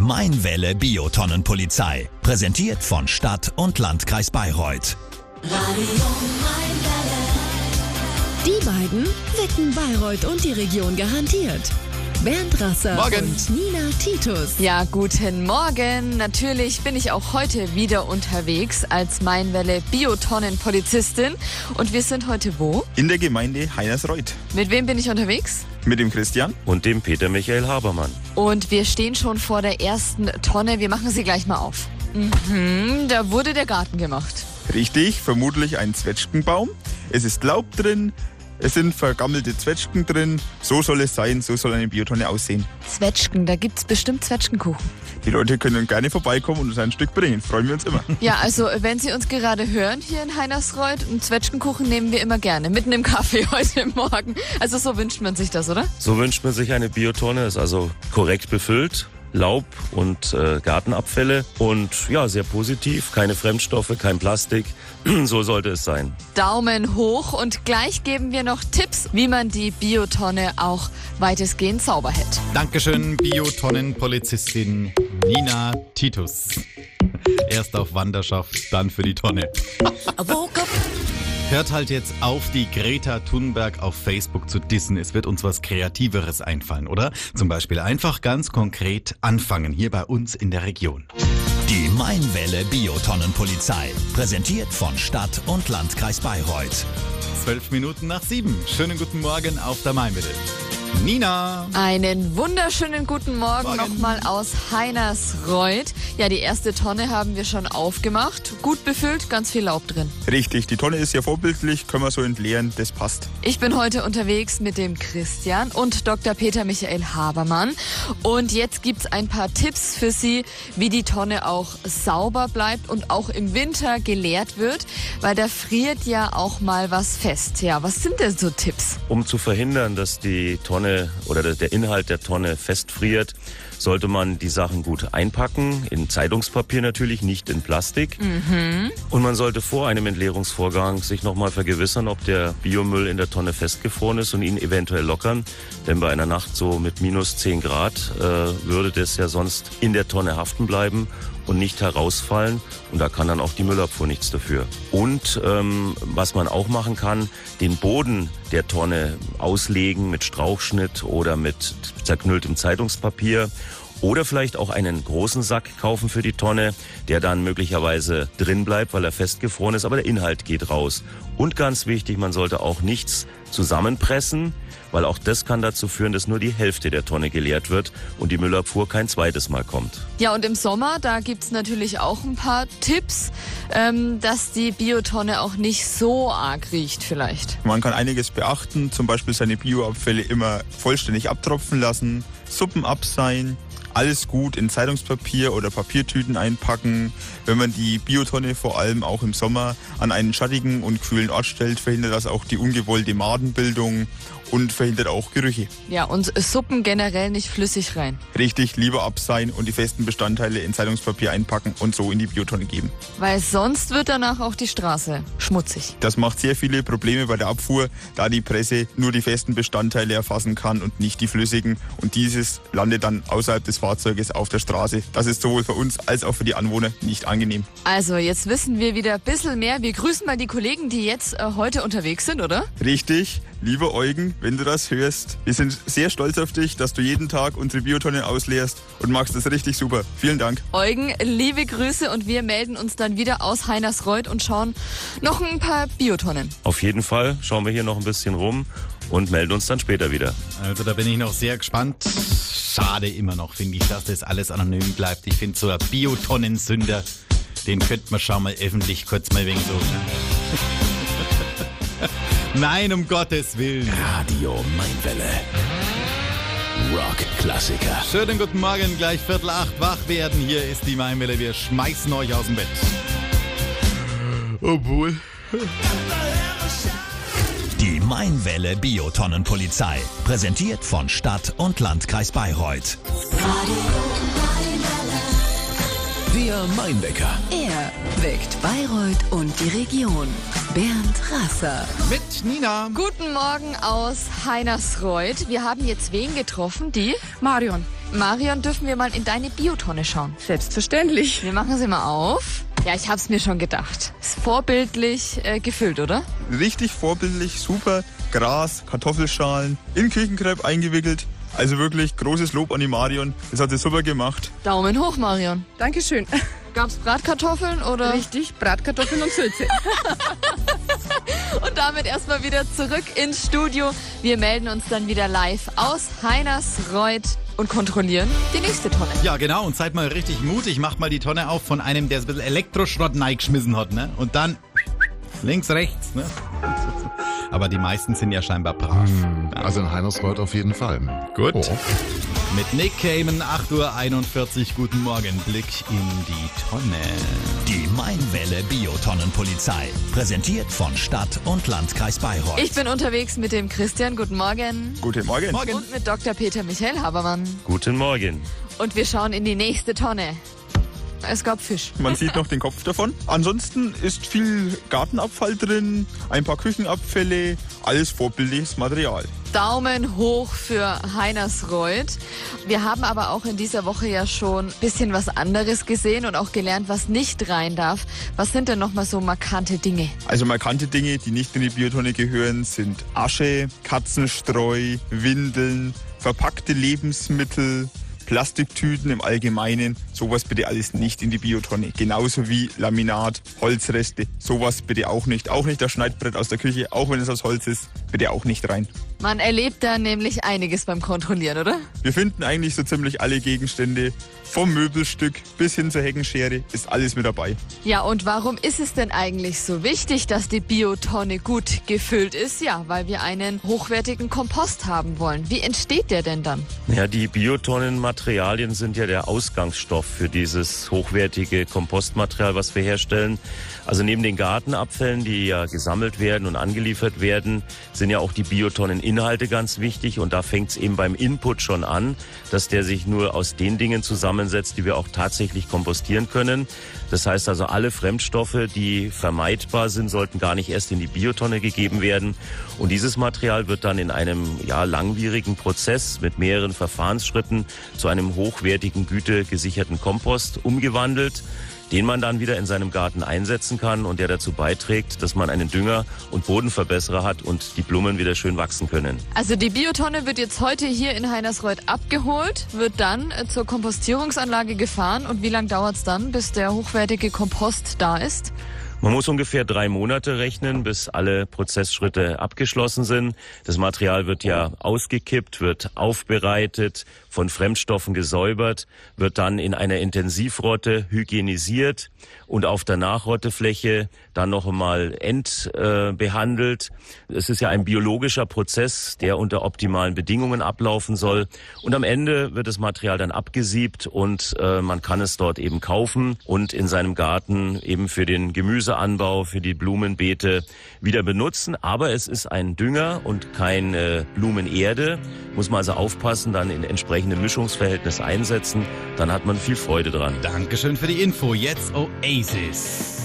Mainwelle Biotonnenpolizei. Präsentiert von Stadt und Landkreis Bayreuth. Radio Mainwelle. Die beiden wecken Bayreuth und die Region garantiert. Bernd Rasser Morgen. und Nina Titus. Ja, guten Morgen. Natürlich bin ich auch heute wieder unterwegs als Mainwelle Biotonnenpolizistin. Und wir sind heute wo? In der Gemeinde Heinersreuth. Mit wem bin ich unterwegs? Mit dem Christian. Und dem Peter Michael Habermann. Und wir stehen schon vor der ersten Tonne. Wir machen sie gleich mal auf. Da wurde der Garten gemacht. Richtig, vermutlich ein Zwetschgenbaum. Es ist Laub drin, es sind vergammelte Zwetschgen drin. So soll es sein, so soll eine Biotonne aussehen. Zwetschgen, da gibt's bestimmt Zwetschgenkuchen. Die Leute können gerne vorbeikommen und uns ein Stück bringen. Freuen wir uns immer. Ja, also wenn Sie uns gerade hören hier in Heinersreuth, einen Zwetschgenkuchen nehmen wir immer gerne. Mitten im Kaffee heute Morgen. Also so wünscht man sich das, oder? So wünscht man sich eine Biotonne, ist also korrekt befüllt. Laub und Gartenabfälle und ja, sehr positiv, keine Fremdstoffe, kein Plastik, so sollte es sein. Daumen hoch und gleich geben wir noch Tipps, wie man die Biotonne auch weitestgehend sauber hält. Dankeschön, Biotonnenpolizistin Nina Titus. Erst auf Wanderschaft, dann für die Tonne. Hört halt jetzt auf, die Greta Thunberg auf Facebook zu dissen. Es wird uns was Kreativeres einfallen, oder? Zum Beispiel einfach ganz konkret anfangen, hier bei uns in der Region. Die Mainwelle Biotonnenpolizei. Präsentiert von Stadt und Landkreis Bayreuth. 7:12. Schönen guten Morgen auf der Mainwelle. Nina! Einen wunderschönen guten Morgen nochmal aus Heinersreuth. Ja, die erste Tonne haben wir schon aufgemacht. Gut befüllt, ganz viel Laub drin. Richtig, die Tonne ist ja vorbildlich, können wir so entleeren, das passt. Ich bin heute unterwegs mit dem Christian und Dr. Peter Michael Habermann. Und jetzt gibt's ein paar Tipps für Sie, wie die Tonne auch sauber bleibt und auch im Winter geleert wird, weil da friert ja auch mal was fest. Ja, was sind denn so Tipps? Um zu verhindern, dass die Tonne oder der Inhalt der Tonne festfriert, sollte man die Sachen gut einpacken, in Zeitungspapier natürlich, nicht in Plastik. Und man sollte vor einem Entleerungsvorgang sich nochmal vergewissern, ob der Biomüll in der Tonne festgefroren ist und ihn eventuell lockern. Denn bei einer Nacht so mit minus 10 Grad würde das ja sonst in der Tonne haften bleiben und nicht herausfallen. Und da kann dann auch die Müllabfuhr nichts dafür. Und was man auch machen kann, den Boden der Tonne auslegen mit Strauchschnitt oder mit zerknülltem Zeitungspapier. Oder vielleicht auch einen großen Sack kaufen für die Tonne, der dann möglicherweise drin bleibt, weil er festgefroren ist, aber der Inhalt geht raus. Und ganz wichtig, man sollte auch nichts zusammenpressen, weil auch das kann dazu führen, dass nur die Hälfte der Tonne geleert wird und die Müllabfuhr kein zweites Mal kommt. Ja, und im Sommer, da gibt's natürlich auch ein paar Tipps, dass die Biotonne auch nicht so arg riecht vielleicht. Man kann einiges beachten, zum Beispiel seine Bioabfälle immer vollständig abtropfen lassen, Suppen abseihen. Alles gut in Zeitungspapier oder Papiertüten einpacken. Wenn man die Biotonne vor allem auch im Sommer an einen schattigen und kühlen Ort stellt, verhindert das auch die ungewollte Madenbildung und verhindert auch Gerüche. Ja, und Suppen generell nicht flüssig rein. Richtig, lieber abseihen und die festen Bestandteile in Zeitungspapier einpacken und so in die Biotonne geben. Weil sonst wird danach auch die Straße schmutzig. Das macht sehr viele Probleme bei der Abfuhr, da die Presse nur die festen Bestandteile erfassen kann und nicht die flüssigen. Und dieses landet dann außerhalb des Fahrzeuges auf der Straße. Das ist sowohl für uns als auch für die Anwohner nicht angenehm. Also, jetzt wissen wir wieder ein bisschen mehr. Wir grüßen mal die Kollegen, die jetzt heute unterwegs sind, oder? Richtig, lieber Eugen, wenn du das hörst. Wir sind sehr stolz auf dich, dass du jeden Tag unsere Biotonne ausleerst und machst das richtig super. Vielen Dank. Eugen, liebe Grüße und wir melden uns dann wieder aus Heinersreuth und schauen noch ein paar Biotonnen. Auf jeden Fall schauen wir hier noch ein bisschen rum und melden uns dann später wieder. Also da bin ich noch sehr gespannt. Schade immer noch, finde ich, dass das alles anonym bleibt. Ich finde so ein Biotonnensünder, den könnte man schon mal öffentlich kurz mal wegen so... Nein, um Gottes Willen. Radio Mainwelle. Rock-Klassiker. Schönen guten Morgen, gleich 7:45 wach werden. Hier ist die Mainwelle, wir schmeißen euch aus dem Bett. Obwohl... Die Mainwelle Biotonnenpolizei. Präsentiert von Stadt und Landkreis Bayreuth. Der Mainwecker. Er weckt Bayreuth und die Region. Bernd Rasser. Mit Nina. Guten Morgen aus Heinersreuth. Wir haben jetzt wen getroffen? Die Marion. Marion, dürfen wir mal in deine Biotonne schauen? Selbstverständlich. Wir machen sie mal auf. Ja, ich hab's mir schon gedacht. Ist vorbildlich gefüllt, oder? Richtig vorbildlich, super. Gras, Kartoffelschalen, in Küchenkrepp eingewickelt. Also wirklich großes Lob an die Marion. Das hat sie super gemacht. Daumen hoch, Marion. Dankeschön. Gab's Bratkartoffeln oder? Richtig, Bratkartoffeln und Sülze. Und damit erstmal wieder zurück ins Studio. Wir melden uns dann wieder live aus Heinersreuth und kontrollieren die nächste Tonne. Ja, genau. Und seid mal richtig mutig. Macht mal die Tonne auf von einem, der ein bisschen Elektroschrott reingeschmissen hat, ne? Und dann links, rechts, ne? Aber die meisten sind ja scheinbar brav. Ja. Also in Heinersreuth auf jeden Fall. Gut. Oh. Mit Nick Cayman, 8:41 Uhr. Guten Morgen. Blick in die Tonne. Die Mainwelle Biotonnenpolizei. Präsentiert von Stadt und Landkreis Bayreuth. Ich bin unterwegs mit dem Christian. Guten Morgen. Guten Morgen. Und mit Dr. Peter Michael Habermann. Guten Morgen. Und wir schauen in die nächste Tonne. Es gab Fisch. Man sieht noch den Kopf davon. Ansonsten ist viel Gartenabfall drin, ein paar Küchenabfälle, alles vorbildliches Material. Daumen hoch für Heinersreuth. Wir haben aber auch in dieser Woche ja schon ein bisschen was anderes gesehen und auch gelernt, was nicht rein darf. Was sind denn nochmal so markante Dinge? Also markante Dinge, die nicht in die Biotonne gehören, sind Asche, Katzenstreu, Windeln, verpackte Lebensmittel, Plastiktüten im Allgemeinen, sowas bitte alles nicht in die Biotonne. Genauso wie Laminat, Holzreste, sowas bitte auch nicht. Auch nicht das Schneidbrett aus der Küche, auch wenn es aus Holz ist, bitte auch nicht rein. Man erlebt da nämlich einiges beim Kontrollieren, oder? Wir finden eigentlich so ziemlich alle Gegenstände, vom Möbelstück bis hin zur Heckenschere, ist alles mit dabei. Ja, und warum ist es denn eigentlich so wichtig, dass die Biotonne gut gefüllt ist? Ja, weil wir einen hochwertigen Kompost haben wollen. Wie entsteht der denn dann? Ja, die Biotonnenmaterialien sind ja der Ausgangsstoff für dieses hochwertige Kompostmaterial, was wir herstellen. Also neben den Gartenabfällen, die ja gesammelt werden und angeliefert werden, sind ja auch die Biotonneninhalte ganz wichtig. Und da fängt es eben beim Input schon an, dass der sich nur aus den Dingen zusammensetzt, die wir auch tatsächlich kompostieren können. Das heißt also, alle Fremdstoffe, die vermeidbar sind, sollten gar nicht erst in die Biotonne gegeben werden. Und dieses Material wird dann in einem langwierigen Prozess mit mehreren Verfahrensschritten zu einem hochwertigen, gütegesicherten Kompost umgewandelt, den man dann wieder in seinem Garten einsetzen kann und der dazu beiträgt, dass man einen Dünger- und Bodenverbesserer hat und die Blumen wieder schön wachsen können. Also die Biotonne wird jetzt heute hier in Heinersreuth abgeholt, wird dann zur Kompostierungsanlage gefahren. Und wie lange dauert es dann, bis der hochwertige Kompost da ist? Man muss ungefähr 3 Monate rechnen, bis alle Prozessschritte abgeschlossen sind. Das Material wird ja ausgekippt, wird aufbereitet, von Fremdstoffen gesäubert, wird dann in einer Intensivrotte hygienisiert und auf der Nachrottefläche dann noch einmal behandelt. Es ist ja ein biologischer Prozess, der unter optimalen Bedingungen ablaufen soll. Und am Ende wird das Material dann abgesiebt und man kann es dort eben kaufen und in seinem Garten eben für den Gemüseanbau, für die Blumenbeete wieder benutzen. Aber es ist ein Dünger und keine Blumenerde. Muss man also aufpassen, dann in entsprechendem Mischungsverhältnis einsetzen. Dann hat man viel Freude dran. Dankeschön für die Info. Jetzt Oasis.